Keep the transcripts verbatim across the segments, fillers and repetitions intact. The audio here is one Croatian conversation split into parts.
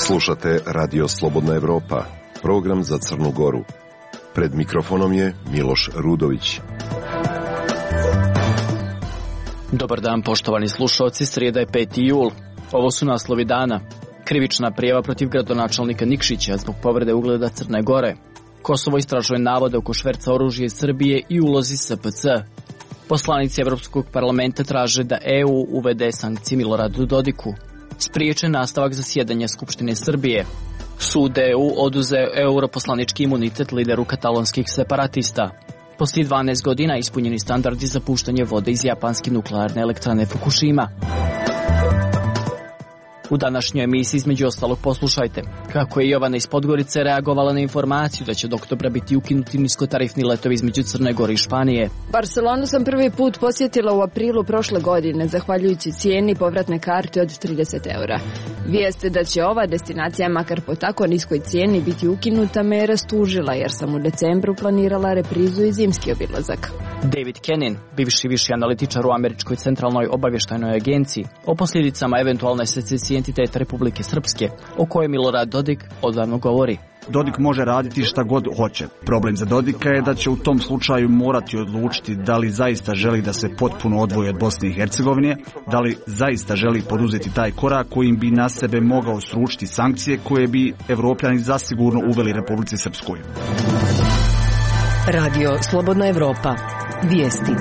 Slušate Radio Slobodna Evropa, program za Crnu Goru. Pred mikrofonom je Miloš Rudović. Dobar dan, poštovani slušalci, srijeda je peti jul. Ovo su naslovi dana. Krivična prijava protiv gradonačelnika Nikšića zbog povrede ugleda Crne Gore. Kosovo istražuje navode oko šverca oružja iz Srbije i ulozi S P C. Poslanici Evropskog parlamenta traže da E U uvede sankcije Miloradu Dodiku. Spriječen nastavak zasjedanja Skupštine Srbije. Sud E U oduzeo europoslanički imunitet lideru katalonskih separatista. Poslije dvanaest godina ispunjeni standardi za puštanje vode iz japanske nuklearne elektrane Fukushima. U današnjoj emisiji između ostalog poslušajte kako je Jovana iz Podgorice reagovala na informaciju da će do oktobra biti ukinuti niskotarifni letovi između Crne Gore i Španije. Barcelonu sam prvi put posjetila u aprilu prošle godine, zahvaljujući cijeni povratne karte od trideset eura. Vijest da će ova destinacija makar po tako niskoj cijeni biti ukinuta me je rastužila, jer sam u decembru planirala reprizu i zimski obilazak. David Kennan, bivši viši analitičar u Američkoj centralnoj obavještajnoj agenciji, o posljedicama eventualne secesije entiteta Republike Srpske, o kojoj Milorad Dodik odavno govori. Dodik može raditi šta god hoće. Problem za Dodika je da će u tom slučaju morati odlučiti da li zaista želi da se potpuno odvoji od Bosne i Hercegovine, da li zaista želi poduzeti taj korak kojim bi na sebe mogao sručiti sankcije koje bi Evropljani zasigurno uveli Republici Srpskoj. Radio Slobodna Evropa. Vijesti.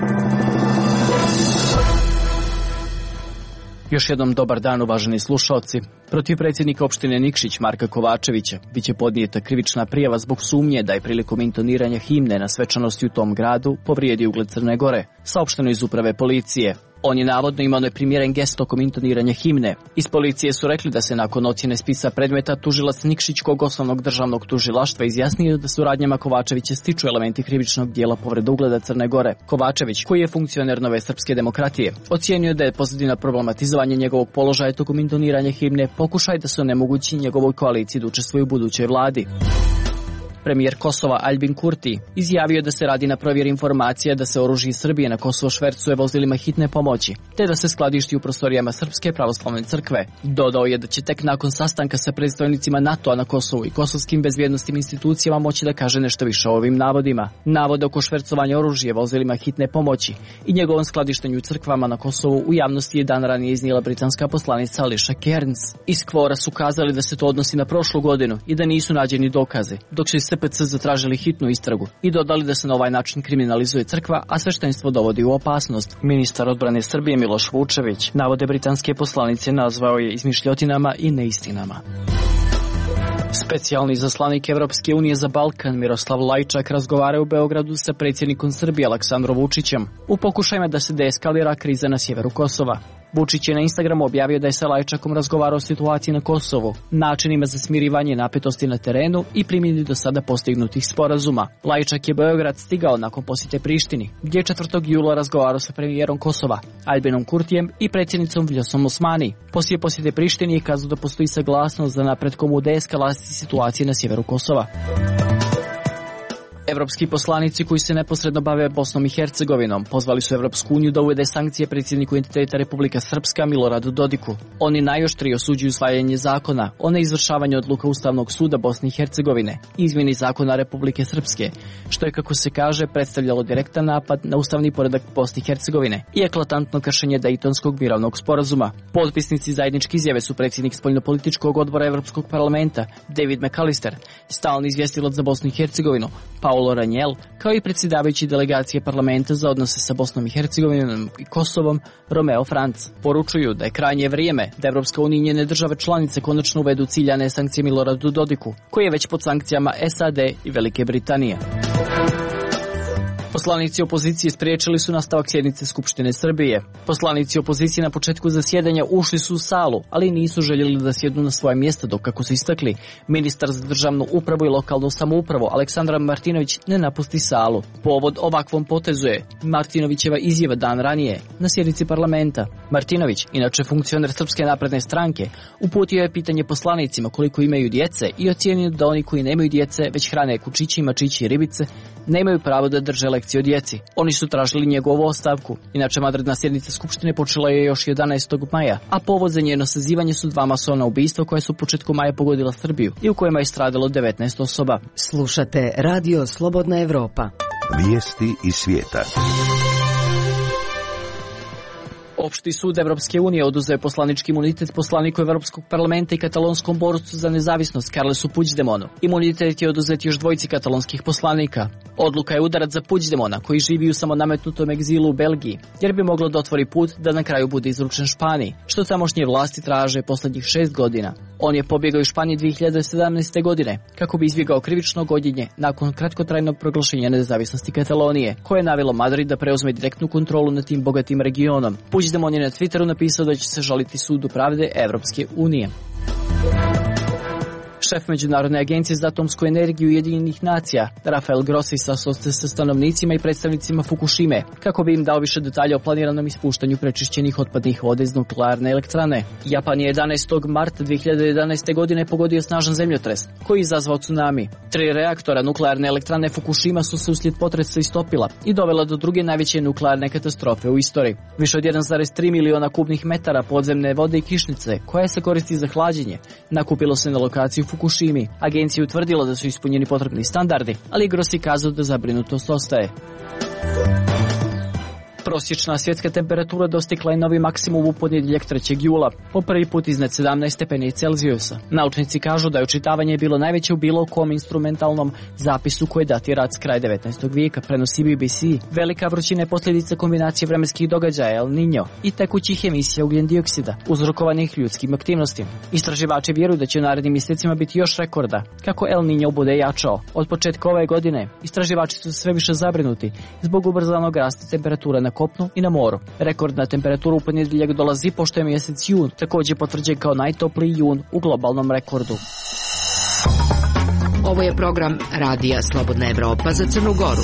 Još jednom dobar dan, uvaženi slušalci. Protiv predsjednika opštine Nikšić Marka Kovačevića biće podnijeta krivična prijava zbog sumnje da je prilikom intoniranja himne na svečanosti u tom gradu povrijedio ugled Crne Gore, saopšteno iz uprave policije. On je navodno imao neprimjeren gest tokom intoniranja himne. Iz policije su rekli da se nakon ocjene spisa predmeta tužilac Nikšićkog osnovnog državnog tužilaštva izjasnio da su radnjama Kovačevića stiču elementi krivičnog dijela povrede ugleda Crne Gore. Kovačević, koji je funkcioner Nove srpske demokratije, ocijenio da je pozadina problematizovanje njegovog položaja tokom intoniranja himne pokušaj da se onemogući njegovoj koaliciji da učestvuje u budućoj vladi. Premijer Kosova Aljbin Kurti izjavio da se radi na provjeri informacija da se oružje iz Srbije na Kosovo švercuje vozilima hitne pomoći, te da se skladišti u prostorijama Srpske pravoslavne crkve. Dodao je da će tek nakon sastanka sa predstavnicima NATO-a na Kosovu i kosovskim bezbjednosnim institucijama moći da kaže nešto više o ovim navodima. Navode oko švercovanja oružja vozilima hitne pomoći i njegovom skladištenju u crkvama na Kosovu u javnosti je dan ranije iznijela britanska poslanica Alicia Cairns. Iz Kvora su kazali da se to odnosi na prošlu godinu i da nisu nađeni dokaze, dok će S P C zatražili hitnu istragu i dodali da se na ovaj način kriminalizuje crkva, a sveštenstvo dovodi u opasnost. Ministar odbrane Srbije Miloš Vučević navode britanske poslanice nazvao je izmišljotinama i neistinama. Specijalni izaslanik Evropske unije za Balkan Miroslav Lajčak razgovara u Beogradu sa predsjednikom Srbije Aleksandrom Vučićem u pokušajima da se deeskalira kriza na sjeveru Kosova. Vučić je na Instagramu objavio da je sa Lajčakom razgovarao o situaciji na Kosovu, načinima za smirivanje napetosti na terenu i primjeni do sada postignutih sporazuma. Lajčak je Beograd stigao nakon posjete Prištini, gdje je četvrtog jula razgovarao sa premijerom Kosova, Aljbinom Kurtijem i predsjednicom Vljosom Osmani. Poslije posjete Prištini je kazao da postoji saglasnost za napretkom u deeskalaciji situacije na sjeveru Kosova. Evropski poslanici koji se neposredno bave Bosnom i Hercegovinom pozvali su Evropsku uniju da uvede sankcije predsjedniku entiteta Republika Srpska Miloradu Dodiku. Oni najoštrije osuđuju usvajanje zakona o neizvršavanju odluka Ustavnog suda Bosne i Hercegovine i izmjeni zakona Republike Srpske, što je, kako se kaže, predstavljalo direktan napad na ustavni poredak Bosne i Hercegovine i eklatantno kršenje Dejtonskog mirovnog sporazuma. Potpisnici zajedničke izjave su predsjednik spoljnopolitičkog odbora Evropskog parlamenta David McAllister, stalni izvjestilac za Bosnu i Hercegovinu Paulo Ranjel, kao i predsjedavajući delegacije parlamenta za odnose sa Bosnom i Hercegovinom i Kosovom Romeo Franc. Poručuju da je krajnje vrijeme da Evropska unija i njene države članice konačno uvedu ciljane sankcije Miloradu Dodiku, koji je već pod sankcijama S A D i Velike Britanije. Poslanici opozicije spriječili su nastavak sjednice Skupštine Srbije. Poslanici opozicije na početku zasjedanja ušli su u salu, ali nisu željeli da sjednu na svoje mjesta, dok, kako su istakli, ministar za državnu upravu i lokalnu samoupravu Aleksandar Martinović ne napusti salu. Povod ovakvom potezu je Martinovićeva izjava dan ranije na sjednici parlamenta. Martinović, inače funkcioner Srpske napredne stranke, uputio je pitanje poslanicima koliko imaju djece i ocijenio da oni koji nemaju djece već hrane kučići, mačići i ribice nemaju pravo da drže lekcije lekcije o djeci. Oni su tražili njegovu ostavku. Inače, vanredna sjednica Skupštine počela je još jedanaestog maja, a povod za njeno sazivanje su dva masovna ubistva koja su početkom maja pogodila Srbiju i u kojima je stradalo devetnaest osoba. Slušate Radio Slobodna Evropa. Vijesti iz svijeta. Opšti sud Evropske unije oduzeo je poslanički imunitet poslaniku Evropskog parlamenta i katalonskom borcu za nezavisnost Carlesu Puigdemonu. Imunitet je oduzet još dvojici katalonskih poslanika. Odluka je udarac za Puigdemona, koji živi u samonametnutom egzilu u Belgiji, jer bi moglo da otvori put da na kraju bude izručen Španiji, što tamošnje vlasti traže posljednjih šest godina. On je pobjegao iz Španije dvije hiljade sedamnaeste. godine, kako bi izbjegao krivično gonjenje nakon kratkotrajnog proglašenja nezavisnosti Katalonije, koje je navelo Madrid da preuzme direktnu kontrolu nad tim bogatim regionom. Puigdemon je na Twitteru napisao da će se žaliti sudu pravde Evropske unije. Šef Međunarodne agencije za atomsku energiju Ujedinjenih nacija, Rafael Grossi, sastao se sa stanovnicima i predstavnicima Fukushime, kako bi im dao više detalja o planiranom ispuštanju prečišćenih otpadnih voda iz nuklearne elektrane. Japan je jedanaestog marta dvije hiljade jedanaeste. godine pogodio snažan zemljotres, koji je izazvao tsunami. Tri reaktora nuklearne elektrane Fukushima su se uslijed potresa istopila i dovela do druge najveće nuklearne katastrofe u istoriji. Više od jedan zarez tri miliona kubnih metara podzemne vode i kišnice, koja se koristi za hlađenje, nakupilo se na lokaciju Fukushimi. Agencija je utvrdila da su ispunjeni potrebni standardi, ali Grossi kazao da zabrinutost ostaje. Prosječna svjetska temperatura dostigla je novi maksimum u ponedjeljak trećeg jula, po prvi put iznad sedamnaest stepeni Celzijusa. Naučnici kažu da je očitavanje bilo najveće u bilo kom instrumentalnom zapisu koji datira s kraja devetnaestog vijeka, prenosi B B C. Velika vrućina je posljedica kombinacije vremenskih događaja El Niño i tekućih emisija ugljen dioksida, uzrokovanih ljudskim aktivnostima. Istraživači vjeruju da će u narednim mjesecima biti još rekorda, kako El Niño bude jačao. Od početka ove godine istraživači su sve više zabrinuti zbog ubrzanog rasta temperatura na kopnu i na moru. Rekordna temperatura u ponedjeljak dolazi pošto je mjesec jun također potvrđen kao najtopliji jun u globalnom rekordu. Ovo je program Radija Slobodna Evropa za Crnu Goru.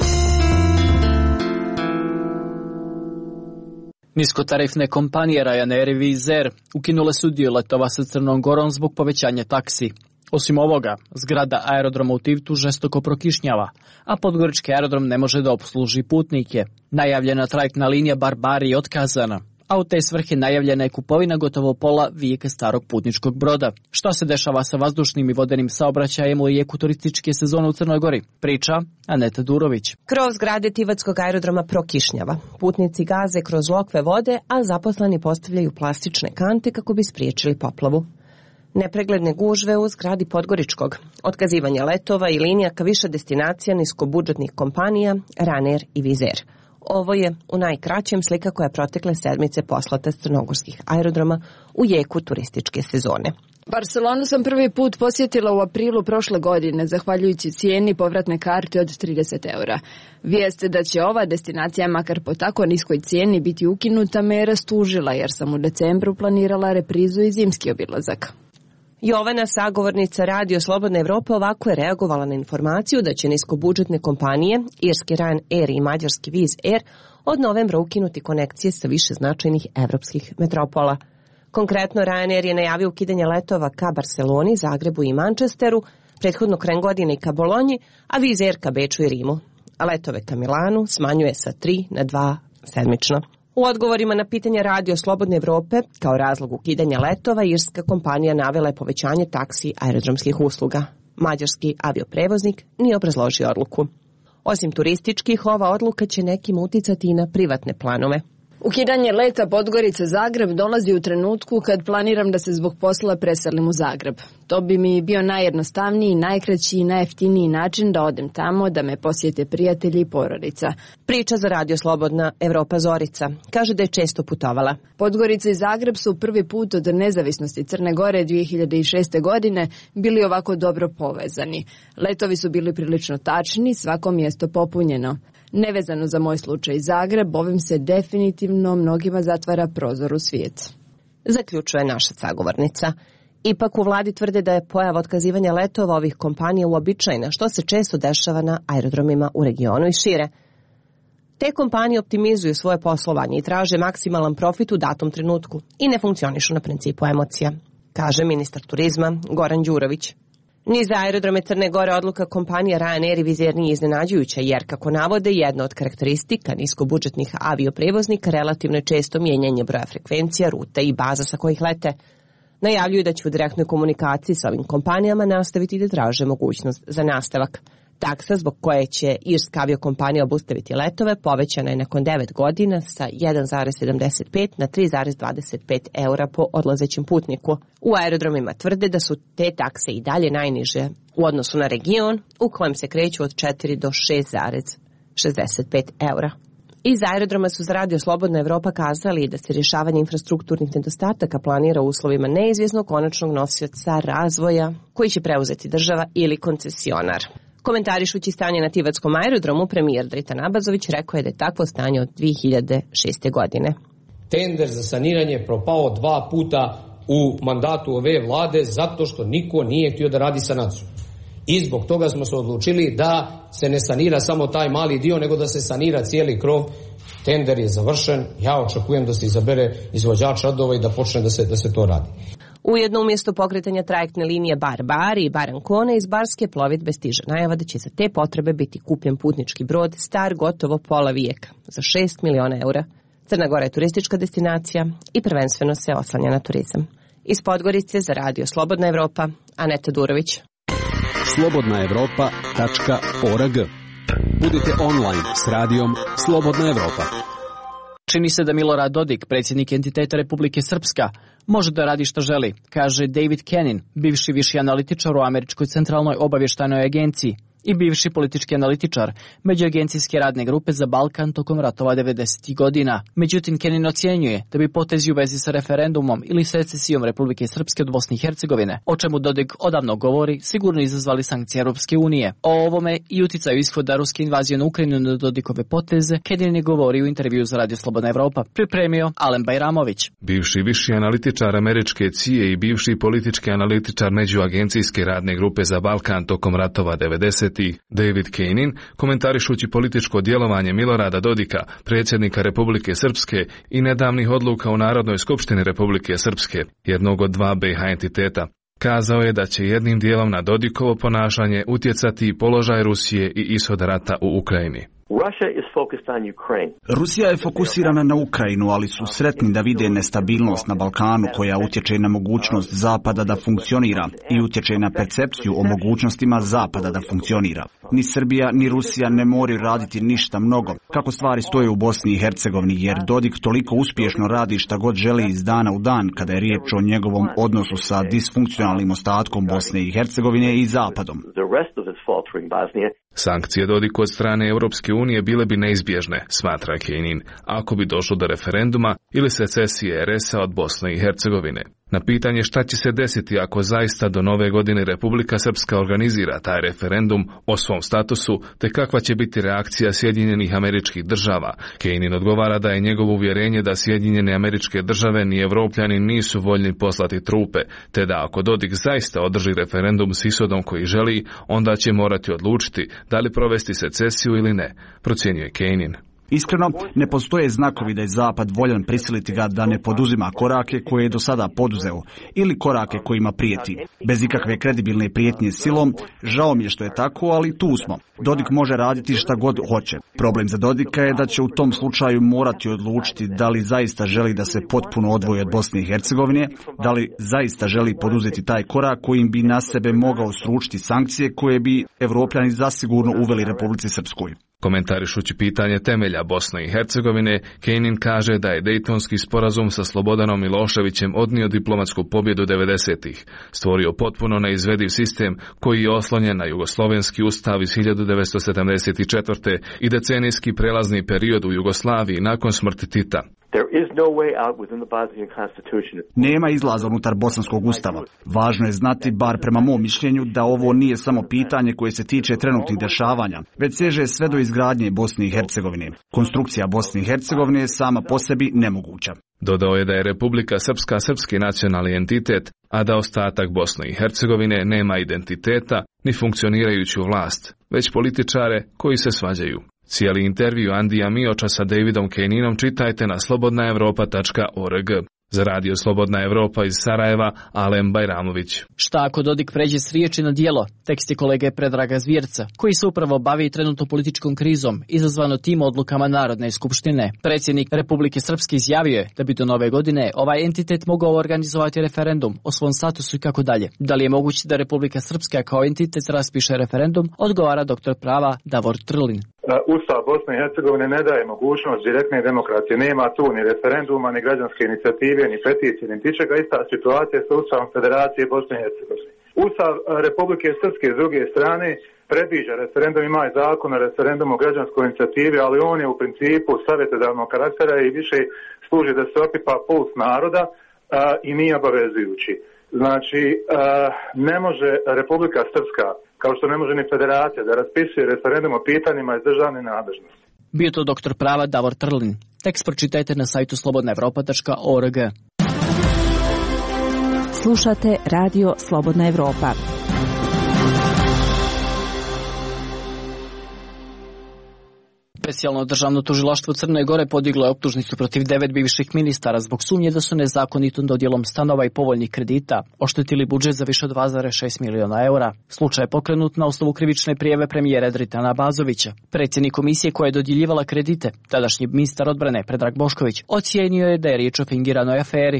Niskotarifne kompanije Ryanair i Wizz Air ukinule su dio letova sa Crnom Gorom zbog povećanja taksi. Osim ovoga, zgrada aerodroma u Tivtu žestoko prokišnjava, a podgorički aerodrom ne može da opsluži putnike. Najavljena trajektna linija Barbari je otkazana, a u te svrhe najavljena je kupovina gotovo pola vijeka starog putničkog broda. Šta se dešava sa vazdušnim i vodenim saobraćajem u jeku turističke sezone u Crnoj Gori? Priča Aneta Durović. Krov zgrade Tivatskog aerodroma prokišnjava. Putnici gaze kroz lokve vode, a zaposleni postavljaju plastične kante kako bi spriječili poplavu. Nepregledne gužve u zgradi Podgoričkog, otkazivanje letova i linija ka više destinacija niskobudžetnih kompanija Ryanair i Wizz Air. Ovo je u najkraćem slika koja protekle sedmice poslata s crnogorskih aerodroma u jeku turističke sezone. Barcelonu sam prvi put posjetila u aprilu prošle godine, zahvaljujući cijeni povratne karte od trideset eura. Vijest da će ova destinacija, makar po tako niskoj cijeni, biti ukinuta me je rastužila, jer sam u decembru planirala reprizu i zimski obilazak. Jovana, sagovornica Radio Slobodna Evropa, ovako je reagovala na informaciju da će niskobudžetne kompanije, irski Ryanair i mađarski Wizz Air, od novembra ukinuti konekcije sa više značajnih evropskih metropola. Konkretno, Ryanair je najavio ukidanje letova ka Barceloni, Zagrebu i Manchesteru, prethodno krajem godine i ka Bolonji, a Wizz Air ka Beču i Rimu. A letove ka Milanu smanjuje sa tri na dva sedmično. U odgovorima na pitanja Radio Slobodne Evrope, kao razlog ukidanja letova, irska kompanija navela je povećanje taksi aerodromskih usluga. Mađarski avioprevoznik nije obrazložio odluku. Osim turističkih, ova odluka će nekim uticati i na privatne planove. Ukidanje leta Podgorica-Zagreb dolazi u trenutku kad planiram da se zbog posla preselim u Zagreb. To bi mi bio najjednostavniji, najkraći i najjeftiniji način da odem tamo, da me posjete prijatelji i porodica. Priča za Radio Slobodna Evropa Zorica. Kaže da je često putovala. Podgorica i Zagreb su prvi put od nezavisnosti Crne Gore dvije hiljade šeste. godine bili ovako dobro povezani. Letovi su bili prilično tačni, svako mjesto popunjeno. Nevezano za moj slučaj Zagreb, ovim se definitivno mnogima zatvara prozor u svijet. Zaključuje naša sagovornica. Ipak u vladi tvrde da je pojava otkazivanja letova ovih kompanija uobičajena, što se često dešava na aerodromima u regionu i šire. Te kompanije optimizuju svoje poslovanje i traže maksimalan profit u datom trenutku i ne funkcionišu na principu emocija, kaže ministar turizma Goran Đurović. Ni za aerodrome Crne Gore odluka kompanija Ryanair i Wizz Air nije iznenađujuća, jer, kako navode, jedna od karakteristika niskobudžetnih avioprevoznika relativno je često mijenjanje broja frekvencija, ruta i baza sa kojih lete. Najavljuju da će u direktnoj komunikaciji sa ovim kompanijama nastaviti da traže mogućnost za nastavak. Taksa zbog koje će irska aviokompanija obustaviti letove povećana je nakon devet godina sa jedan zarez sedamdeset pet na tri zarez dvadeset pet eura po odlazećem putniku. U aerodromima tvrde da su te takse i dalje najniže u odnosu na region, u kojem se kreću od četiri do šest zarez šezdeset pet eura. Iz aerodroma su za Radio Slobodna Evropa kazali da se rješavanje infrastrukturnih nedostataka planira u uslovima neizvjesnog konačnog nosioca razvoja koji će preuzeti država ili koncesionar. Komentarišući stanje na tivatskom aerodromu, premijer Dritan Abazović rekao je da je takvo stanje od dvije hiljade šeste. godine. Tender za saniranje je propao dva puta u mandatu ove vlade zato što niko nije htio da radi sanaciju. I zbog toga smo se odlučili da se ne sanira samo taj mali dio, nego da se sanira cijeli krov. Tender je završen, ja očekujem da se izabere izvođač radova i da počne da se, da se to radi. Ujedno, umjesto pokretanja trajektne linije Bar-Bar i Bar-Ancona, iz barske plovidbe stiže najava da će za te potrebe biti kupljen putnički brod star gotovo pola vijeka za šest miliona eura. Crna Gora je turistička destinacija i prvenstveno se oslanja na turizam. Iz Podgorice za Radio Slobodna Evropa, Aneta Durović. slobodna evropa tačka org. Budite online s radijom Slobodna Evropa. Čini se da Milorad Dodik, predsjednik entiteta Republike Srpska, može da radi što želi, kaže David Kennin, bivši viši analitičar u Američkoj centralnoj obavještajnoj agenciji i bivši politički analitičar Međuagencijske radne grupe za Balkan tokom ratova devedesetih godina. Međutim, Kennin ocjenjuje da bi potezi u vezi sa referendumom ili secesijom Republike Srpske od Bosne i Hercegovine, o čemu Dodik odavno govori, sigurno izazvali sankcije Europske unije. O ovome i uticaju ishoda ruske invazije na Ukrajinu na Dodikove poteze, Kennin je govorio u intervju za Radio Slobodna Evropa, pripremio Alen Bajramović. Bivši viši analitičar američke C I A i bivši politički analitičar Međuagencijske radne grupe za Balkan tokom ratova devedesetih David Kennin, komentarišući političko djelovanje Milorada Dodika, predsjednika Republike Srpske i nedavnih odluka u Narodnoj skupštini Republike Srpske, jednog od dva B H entiteta, kazao je da će jednim dijelom na Dodikovo ponašanje utjecati položaj Rusije i ishod rata u Ukrajini. Rusija je fokusirana na Ukrajinu, ali su sretni da vide nestabilnost na Balkanu koja utječe na mogućnost Zapada da funkcionira i utječe na percepciju o mogućnostima Zapada da funkcionira. Ni Srbija ni Rusija ne moraju raditi ništa mnogo, kako stvari stoje u Bosni i Hercegovini, jer Dodik toliko uspješno radi šta god želi iz dana u dan kada je riječ o njegovom odnosu sa disfunkcionalnim ostatkom Bosne i Hercegovine i Zapadom. Sankcije Dodiku od strane Europske unije bile bi neizbježne, smatra Kennin, ako bi došlo do referenduma ili secesije R S-a od Bosne i Hercegovine. Na pitanje šta će se desiti ako zaista do nove godine Republika Srpska organizira taj referendum o svom statusu, te kakva će biti reakcija Sjedinjenih Američkih Država, Kennin odgovara da je njegovo uvjerenje da Sjedinjene Američke Države ni Evropljani nisu voljni poslati trupe, te da ako Dodik zaista održi referendum s ishodom koji želi, onda će morati odlučiti da li provesti secesiju ili ne, procjenjuje Kennin. Iskreno, ne postoje znakovi da je Zapad voljan prisiliti ga da ne poduzima korake koje je do sada poduzeo ili korake kojima prijeti. Bez ikakve kredibilne prijetnje silom, žao mi je što je tako, ali tu smo. Dodik može raditi šta god hoće. Problem za Dodika je da će u tom slučaju morati odlučiti da li zaista želi da se potpuno odvoji od Bosne i Hercegovine, da li zaista želi poduzeti taj korak kojim bi na sebe mogao sručiti sankcije koje bi Evropljani zasigurno uveli Republici Srpskoj. Komentarišući pitanje temelja Bosne i Hercegovine, Kennin kaže da je Dejtonski sporazum sa Slobodanom Miloševićem odnio diplomatsku pobjedu devedesetih, stvorio potpuno neizvediv sistem koji je oslonjen na jugoslovenski ustav iz hiljadu devetsto sedamdeset četvrte i decenijski prelazni period u Jugoslaviji nakon smrti Tita. Nema izlaza unutar bosanskog ustava. Važno je znati, bar prema mom mišljenju, da ovo nije samo pitanje koje se tiče trenutnih dešavanja, već seže sve do izgradnje Bosne i Hercegovine. Konstrukcija Bosne i Hercegovine je sama po sebi nemoguća. Dodao je da je Republika Srpska srpski nacionalni entitet, a da ostatak Bosne i Hercegovine nema identiteta ni funkcionirajuću vlast, već političare koji se svađaju. Cijeli intervju Andija Mioča sa Davidom Kenninom čitajte na slobodna evropa tačka org. Za Radio Slobodna Evropa iz Sarajeva, Alen Bajramović. Šta ako Dodik pređe s riječi na djelo? Tekst je kolege Predraga Zvjerca, koji se upravo bavi trenutno političkom krizom, izazvano tim odlukama Narodne skupštine. Predsjednik Republike Srpske izjavio je da bi do nove godine ovaj entitet mogao organizovati referendum o svom statusu i kako dalje. Da li je moguće da Republika Srpska kao entitet raspiše referendum, odgovara doktor prava Davor Trlin. Ustav Bosne i Hercegovine ne daje mogućnost direktne demokracije. Nema tu ni referenduma, ni građanske inicijative, ni peticije, ni tičega. Ista situacija sa Ustavom Federacije Bosne i Hercegovine. Ustav Republike Srpske s druge strane predviđa referendum, ima i zakon o referendumu o građanskoj inicijativi, ali on je u principu savjetodavnog karaktera i više služi da se opipa puls naroda a, i nije obavezujući. Znači, a, ne može Republika Srpska, kao što ne može ni federacija, da raspisuje referendum o pitanjima iz državne nadležnosti. Bio to doktor prava Davor Trlin. Tekst pročitajte na sajtu slobodna evropa tačka org. Slušate Radio Slobodna Evropa. Specijalno državno tužilaštvo Crne Gore podiglo je optužnicu protiv devet bivših ministara zbog sumnje da su nezakonitom dodjelom stanova i povoljnih kredita oštetili budžet za više od dva zarez šest miliona eura. Slučaj je pokrenut na osnovu krivične prijave premijera Dritana Bazovića. Predsjednik komisije koja je dodjeljivala kredite, tadašnji ministar odbrane Predrag Bošković, ocijenio je da je riječ o fingiranoj aferi.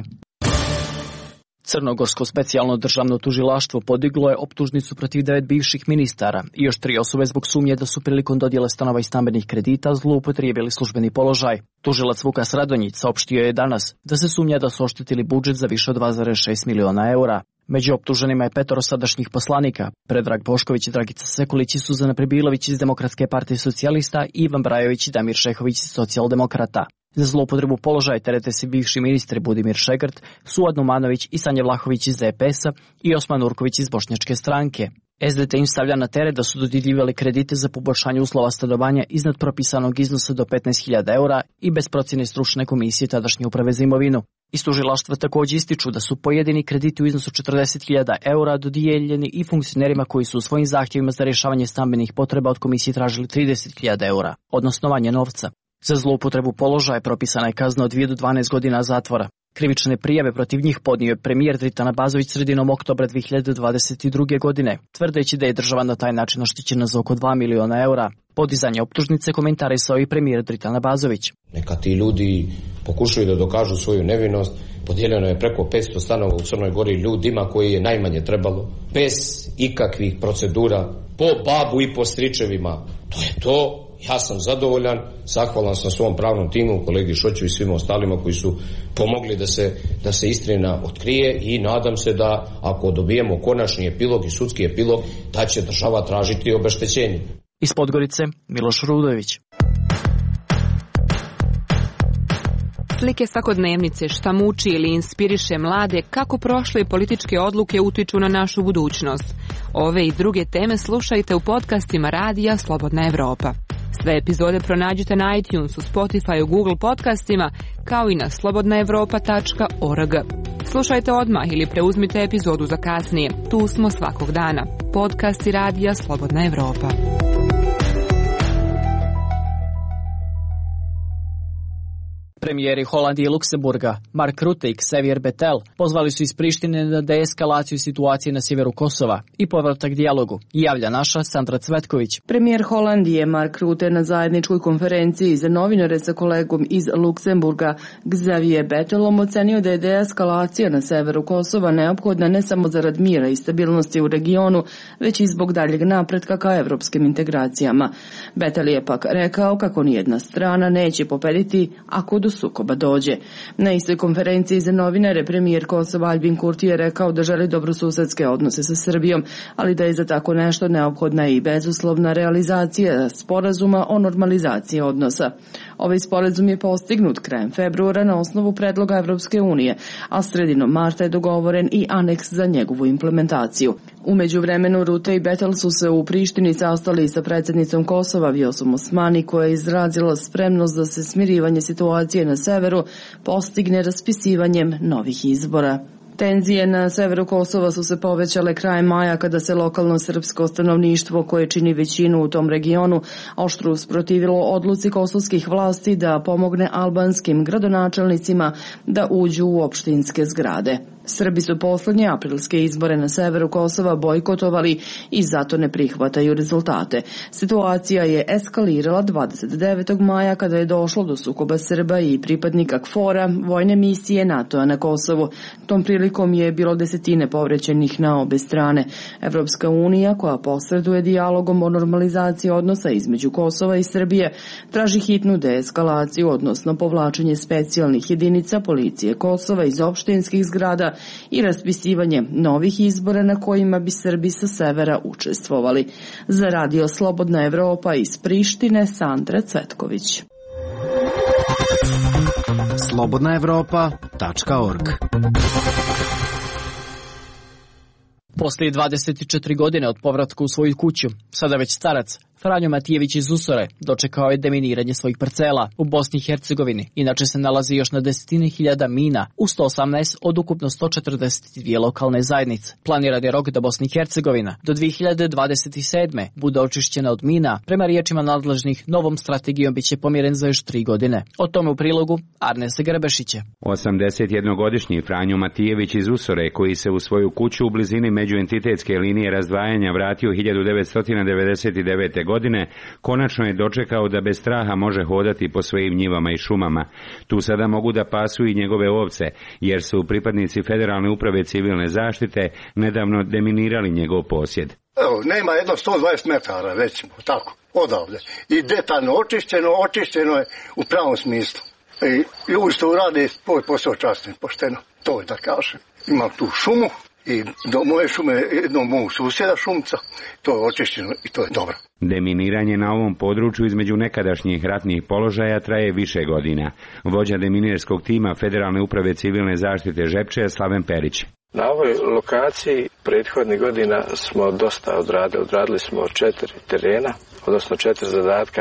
Crnogorsko specijalno državno tužilaštvo podiglo je optužnicu protiv devet bivših ministara i još tri osobe zbog sumnje da su prilikom dodjele stanova i stambenih kredita zloupotrijebili službeni položaj. Tužilac Vukas Radonjić saopštio je danas da se sumnja da su oštetili budžet za više od dva zarez šest miliona eura. Među optuženima je petoro sadašnjih poslanika, Predrag Bošković i Dragica Sekulić i Suzana Pribilović iz Demokratske partije socijalista, Ivan Brajović i Damir Šehović iz socijaldemokrata. Za zloupotrebu položaja terete se bivši ministri Budimir Šegrt, Suad Numanović i Sanja Vlahović iz D P S-a i Osman Urković iz Bošnjačke stranke. S D T im stavlja na teret da su dodjeljivali kredite za poboljšanje uslova stanovanja iznad propisanog iznosa do petnaest hiljada eura i bez procjene stručne komisije tadašnje uprave za imovinu. Iz tužilaštva također ističu da su pojedini krediti u iznosu četrdeset hiljada eura dodijeljeni i funkcionerima koji su u svojim zahtjevima za rješavanje stambenih potreba od komisije tražili trideset hiljada eura, odnosno manje novca. Za zloupotrebu položaja propisana je kazna od dvije do dvanaest godina zatvora. Krivične prijave protiv njih podnio je premijer Dritan Bazović sredinom oktobra dvije hiljade dvadeset druge. godine, tvrdeći da je država na taj način oštećena za oko dva miliona eura. Podizanje optužnice komentarisao i premijer Dritan Bazović. Neka ti ljudi pokušaju da dokažu svoju nevinost. Podijeljeno je preko petsto stanova u Crnoj Gori ljudima koji je najmanje trebalo, bez ikakvih procedura, po babu i po stričevima. To je to. Ja sam zadovoljan, zahvalan sam svom pravnom timu, kolegi Šoću i svima ostalima koji su pomogli da se, da se istina otkrije i nadam se da ako dobijemo konačni epilog i sudski epilog, da će država tražiti obeštećenje. Iz Podgorice, Miloš Rudović. Slike svakodnevnice, šta muči ili inspiriše mlade, kako prošle političke odluke utiču na našu budućnost. Ove i druge teme slušajte u podcastima Radija Slobodna Evropa. Sve epizode pronađite na iTunesu, Spotifyu, Google podcastima, kao i na slobodna evropa tačka org. Slušajte odmah ili preuzmite epizodu za kasnije. Tu smo svakog dana. Podcasti Radija Slobodna Evropa. Premijeri Holandije i Luksemburga, Mark Rutte i Xavier Bettel, pozvali su iz Prištine na deeskalaciju situacije na sjeveru Kosova i povratak dijalogu, javlja naša Sandra Cvetković. Premijer Holandije Mark Rutte na zajedničkoj konferenciji za novinare sa kolegom iz Luksemburga Xavier Bettelom ocenio da je deeskalacija na severu Kosova neophodna ne samo zarad mira i stabilnosti u regionu, već i zbog daljeg napretka ka evropskim integracijama. Bettel je pak rekao kako nijedna strana neće pobediti ako do sukoba dođe. Na istoj konferenciji za novinare premijer Kosova Albin Kurti je rekao da želi dobrosusedske odnose sa Srbijom, ali da je za tako nešto neophodna i bezuslovna realizacija sporazuma o normalizaciji odnosa. Ovaj sporazum je postignut krajem februara na osnovu predloga Evropske unije, a sredinom marta je dogovoren i aneks za njegovu implementaciju. U međuvremenu Rutte i Bettel su se u Prištini sastali sa predsjednicom Kosova Vjosom Osmani, koja je izrazila spremnost da se smirivanje situacije na severu postigne raspisivanjem novih izbora. Tenzije na severu Kosova su se povećale krajem maja kada se lokalno srpsko stanovništvo koje čini većinu u tom regionu oštro usprotivilo odluci kosovskih vlasti da pomogne albanskim gradonačelnicima da uđu u opštinske zgrade. Srbi su poslednje aprilske izbore na severu Kosova bojkotovali i zato ne prihvataju rezultate. Situacija je eskalirala dvadeset devetog maja kada je došlo do sukoba Srba i pripadnika KFOR-a, vojne misije NATO-a na Kosovu. Tom prilikom je bilo desetine povrećenih na obe strane. Evropska unija, koja posreduje dijalogom o normalizaciji odnosa između Kosova i Srbije, traži hitnu deeskalaciju, odnosno povlačenje specijalnih jedinica policije Kosova iz opštinskih zgrada i raspisivanje novih izbora na kojima bi Srbi sa severa učestvovali. Za Radio Slobodna Evropa iz Prištine, Sandra Cvetković. slobodna evropa tačka org. Poslije dvadeset četiri godine od povratka u svoju kuću, sada već starac, Franjo Matijević iz Usore dočekao je deminiranje svojih parcela u Bosni i Hercegovini. Inače se nalazi još na desetine hiljada mina u sto osamnaest od ukupno sto četrdeset dvije lokalne zajednice. Planiran je rok da Bosna i Hercegovina do dve hiljade dvadeset sedme bude očišćena od mina. Prema riječima nadležnih, novom strategijom biće pomjeren za još tri godine. O tome u prilogu Arnesa Grbešića. osamdesetjednogodišnji Franjo Matijević iz Usore, koji se u svoju kuću u blizini međuentitetske linije razdvajanja vratio hiljadu devetsto devedeset devete godine, konačno je dočekao da bez straha može hodati po svojim njivama i šumama. Tu sada mogu da pasu i njegove ovce, jer su pripadnici Federalne uprave civilne zaštite nedavno deminirali njegov posjed. Evo, nema jedno sto dvadeset metara, recimo, tako, odavde. I detaljno očišćeno, očišćeno je u pravom smislu. I ljudi što rade svoj posao časno i pošteno, to je da kažem. Imam tu šumu i do moje šume jednog mog susjeda šumca, to je očišćeno i to je dobro. Deminiranje na ovom području između nekadašnjih ratnih položaja traje više godina. Vođa deminirskog tima Federalne uprave civilne zaštite Žepče, Slaven Perić. Na ovoj lokaciji prethodnih godina smo dosta odradili. Odradili smo četiri terena, odnosno četiri zadatka,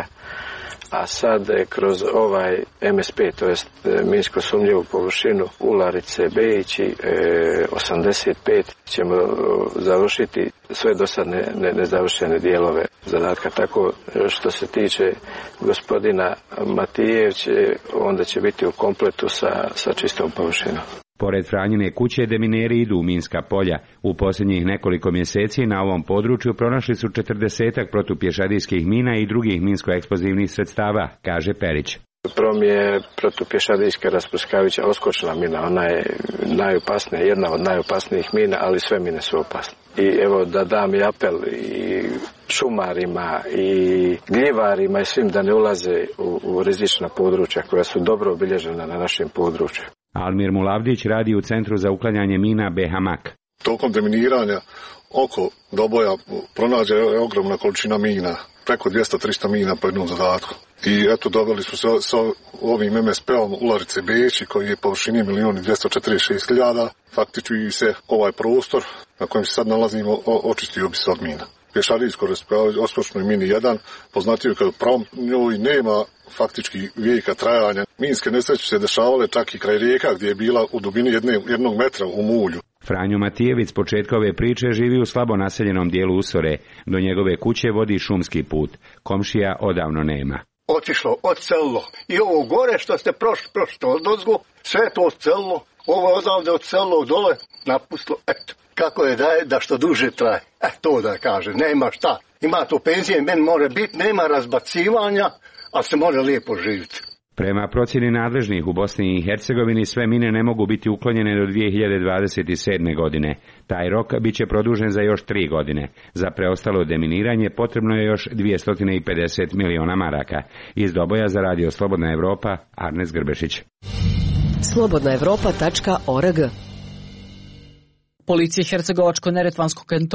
a sad kroz ovaj M S P, to jest minsko sumnjivu površinu Ularice, Bejići, osamdeset pet, ćemo završiti sve dosadne nezavršene dijelove zadatka. Tako što se tiče gospodina Matijevića, onda će biti u kompletu sa, sa čistom površinom. Pored Franjine kuće demineri idu u minska polja. U posljednjih nekoliko mjeseci na ovom području pronašli su četrdesetak protupješadijskih mina i drugih minsko-eksplozivnih sredstava, kaže Perić. Prom je protupješadijska rasprskavića oskočna mina, ona je najopasnija, jedna od najopasnijih mina, ali sve mine su opasne. I evo da dam i apel i šumarima i gljivarima i svim da ne ulaze u, u rizična područja koja su dobro obilježena na našem području. Almir Mulavdić radi u Centru za uklanjanje mina B H M A K. Tokom deminiranja oko Doboja pronađe je ogromna količina mina, preko dvjesto do tristo mina po jednom zadatku. I eto dobili smo se sa ovim M S P-om Ularice Bejići koji je površini milijun dvjesto četrdeset šest hiljada. Faktički se ovaj prostor na kojem se sad nalazimo očistio bi se od mina. Pješadijsko raspravljanje oskočnoj mini jedan, poznatio kao prom, njoj nema faktički vijeka trajanja. Minske nesreće se dešavale čak i kraj rijeka gdje je bila u dubini jedne, jednog metra u mulju. Franjo Matijević s početka ove priče živi u slabo naseljenom dijelu Usore. Do njegove kuće vodi šumski put. Komšija odavno nema. Otišlo, odcelilo. I ovo gore što ste prošli, prošli odozgo, sve to odcelilo. Ovo odavde odcelilo dole, napustilo, eto. Kako je da je da što duže traje. E, to da kaže, nema šta. Ima to penzije, meni mora biti, nema razbacivanja, a se mora lijepo živjeti. Prema procjeni nadležnih u Bosni i Hercegovini sve mine ne mogu biti uklonjene do dvije hiljade dvadeset sedme godine. Taj rok bit će produžen za još tri godine. Za preostalo deminiranje potrebno je još dvjesto pedeset miliona maraka. Iz Doboja za Radio Slobodna Evropa, Arnes Grbešić. slobodna evropa tačka org. Policija Hercegovačko-neretvanskog kantona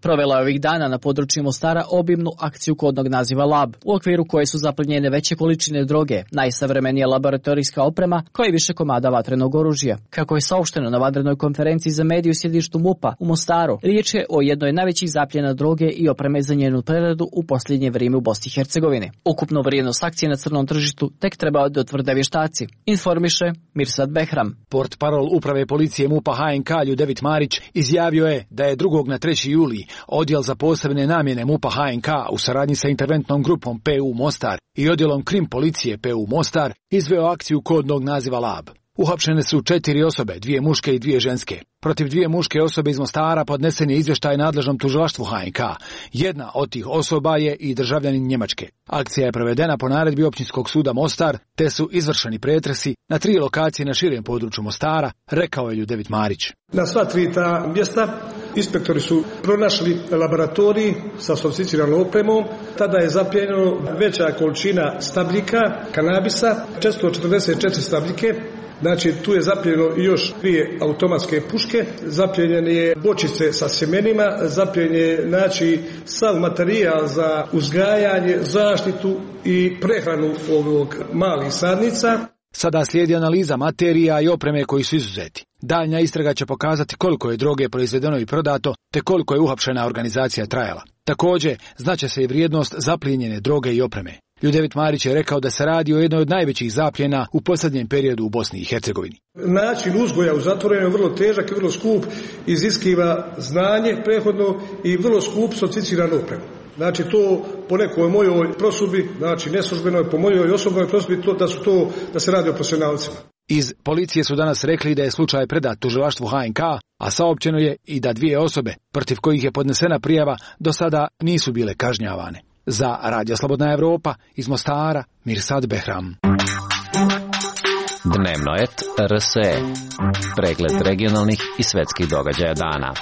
provela je ovih dana na području Mostara obimnu akciju kodnog naziva Lab, u okviru koje su zaplenjene veće količine droge, najsavremenija laboratorijska oprema, kao i više komada vatrenog oružja. Kako je saopšteno na vanrednoj konferenciji za mediju u sjedištu MUP-a u Mostaru, riječ je o jednoj najvećih zapljena droge i opreme za njenu preradu u posljednje vrijeme u Bosni i Hercegovini. Ukupno vrijednost akcije na crnom tržištu tek treba da utvrde vještaci, informiše Mirsad Behram. Portparol uprave policije MUP-a H N K Ljudevit Marić izjavio je da je drugog na treći juli odjel za posebne namjene MUP-a H N K u saradnji sa interventnom grupom P U Mostar i odjelom Krim policije P U Mostar izveo akciju kodnog naziva Lab. Uhapšene su četiri osobe, dvije muške i dvije ženske. Protiv dvije muške osobe iz Mostara podnesen je izvještaj nadležnom tužilaštvu H N K. Jedna od tih osoba je i državljanin Njemačke. Akcija je provedena po naredbi Općinskog suda Mostar, te su izvršeni pretresi na tri lokacije na širem području Mostara, rekao je Ljudevit Marić. Na sva tri ta mjesta inspektori su pronašli laboratorij sa sofisticiranom opremom. Tada je zapljenjeno veća količina stabljika, kanabisa, četiristo četrdeset četiri stabljike. Znači, tu je zapljenjeno i još dvije automatske puške, zapljenjene je bočice sa sjemenima, zapljenjen je, znači, sav materijal za uzgajanje, zaštitu i prehranu ovog malih sadnica. Sada slijedi analiza materija i opreme koji su izuzeti. Daljnja istraga će pokazati koliko je droge proizvedeno i prodato, te koliko je uhapšena organizacija trajala. Također, znaće se i vrijednost zaplijenjene droge i opreme. Ljudevit Marić je rekao da se radi o jednoj od najvećih zapljena u posljednjem periodu u Bosni i Hercegovini. Način uzgoja u zatvorenju je vrlo težak i vrlo skup, iziskiva znanje prethodno i vrlo skup sofisticiranu opremu. Znači to po nekoj mojoj prosudbi, znači neslužbenoj, po mojoj osobnoj prosudbi, to, da, su to, da se radi o profesionalcima. Iz policije su danas rekli da je slučaj predat tužilaštvu H N K, a saopćeno je i da dvije osobe, protiv kojih je podnesena prijava, do sada nisu bile kažnjavane. Za Radio Slobodna Evropa iz Mostara, Mirsad Behram. Dnevno et R S E. Pregled regionalnih i svetskih događaja dana.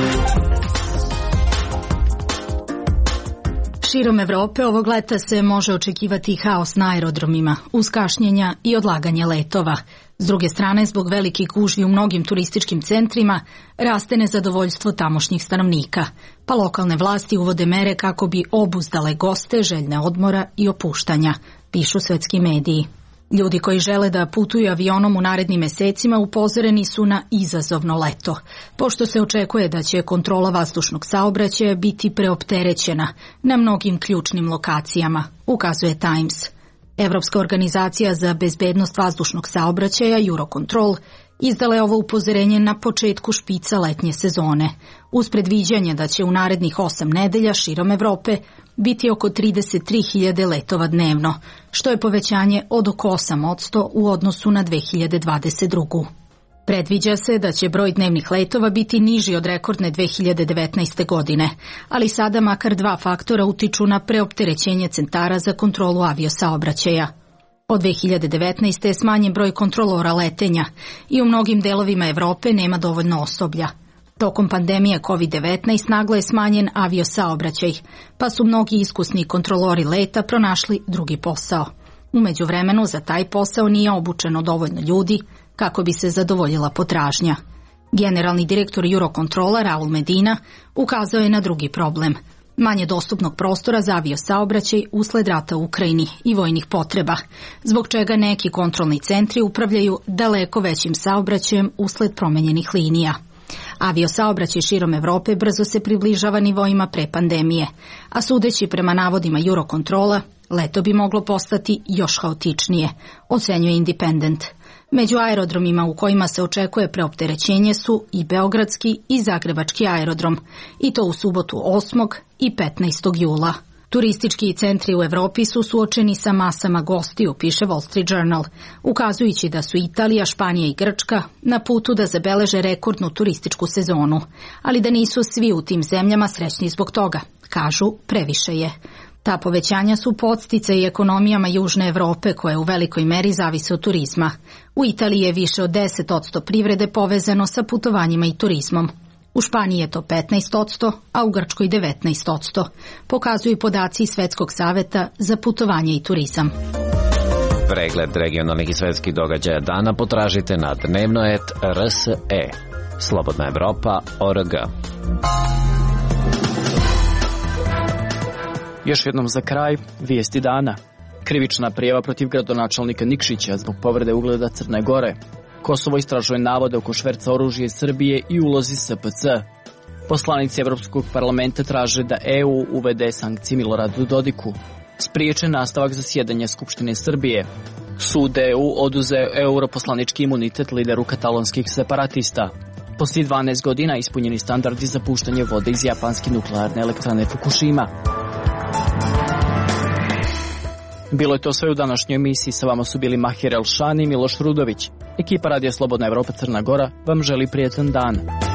Širom Evrope ovog leta se može očekivati haos na aerodromima, uz kašnjenja i odlaganje letova. S druge strane, zbog velikih gužvi u mnogim turističkim centrima, raste nezadovoljstvo tamošnjih stanovnika, pa lokalne vlasti uvode mere kako bi obuzdale goste željne odmora i opuštanja, pišu svetski mediji. Ljudi koji žele da putuju avionom u narednim mesecima upozoreni su na izazovno leto, pošto se očekuje da će kontrola vazdušnog saobraćaja biti preopterećena na mnogim ključnim lokacijama, ukazuje Times. Evropska organizacija za bezbednost vazdušnog saobraćaja Eurocontrol izdala je ovo upozorenje na početku špica letnje sezone, uz predviđanje da će u narednih osam nedelja širom Evrope biti oko trideset tri hiljade letova dnevno, što je povećanje od oko osam posto u odnosu na dve hiljade dvadeset drugu. Predviđa se da će broj dnevnih letova biti niži od rekordne dve hiljade devetnaeste. godine, ali sada makar dva faktora utiču na preopterećenje centara za kontrolu aviosaobraćaja. Od dve hiljade devetnaeste. je smanjen broj kontrolora letenja i u mnogim delovima Evrope nema dovoljno osoblja. Tokom pandemije kovid devetnaest naglo je smanjen aviosaobraćaj, pa su mnogi iskusni kontrolori leta pronašli drugi posao. U međuvremenu za taj posao nije obučeno dovoljno ljudi kako bi se zadovoljila potražnja. Generalni direktor Eurocontrola Raul Medina ukazao je na drugi problem. Manje dostupnog prostora za aviosaobraćaj usled rata u Ukrajini i vojnih potreba, zbog čega neki kontrolni centri upravljaju daleko većim saobraćajem usled promenjenih linija. Aviosaobraćaj širom Evrope brzo se približava nivoima pre pandemije, a sudeći prema navodima Eurocontrola, leto bi moglo postati još haotičnije, ocenjuje Independent. Među aerodromima u kojima se očekuje preopterećenje su i Beogradski i Zagrebački aerodrom, i to u subotu osmog i petnaestog jula. Turistički centri u Evropi su suočeni sa masama gostiju, piše Wall Street Journal, ukazujući da su Italija, Španija i Grčka na putu da zabeleže rekordnu turističku sezonu, ali da nisu svi u tim zemljama srećni zbog toga. Kažu, previše je. Ta povećanja su podsticaj ekonomijama Južne Evrope koje u velikoj meri zavise od turizma. U Italiji je više od deset posto privrede povezano sa putovanjima i turizmom. U Španiji je to petnaest posto, a u Grčkoj devetnaest posto, pokazuju podaci Svetskog saveta za putovanje i turizam. Pregled regionalnih i svetskih događaja dana potražite na dnevno et R S E. Slobodna Evropa, O R G. Još jednom za kraj, vijesti dana. Krivična prijava protiv gradonačelnika Nikšića zbog povrede ugleda Crne Gore. Kosovo istražuje navode oko šverca oružja iz Srbije i ulozi S P C. Poslanici Evropskog parlamenta traže da E U uvede sankcije Miloradu Dodiku. Spriječen nastavak zasjedanja Skupštine Srbije. Sud E U oduzeo europoslanički imunitet lideru katalonskih separatista. Poslije dvanaest godina ispunjeni standardi za puštanje vode iz japanske nuklearne elektrane Fukushima. Bilo je to sve u današnjoj emisiji. Sa vama su bili Mahir Elšani i Miloš Rudović. Ekipa Radija Slobodna Evropa Crna Gora vam želi prijetan dan.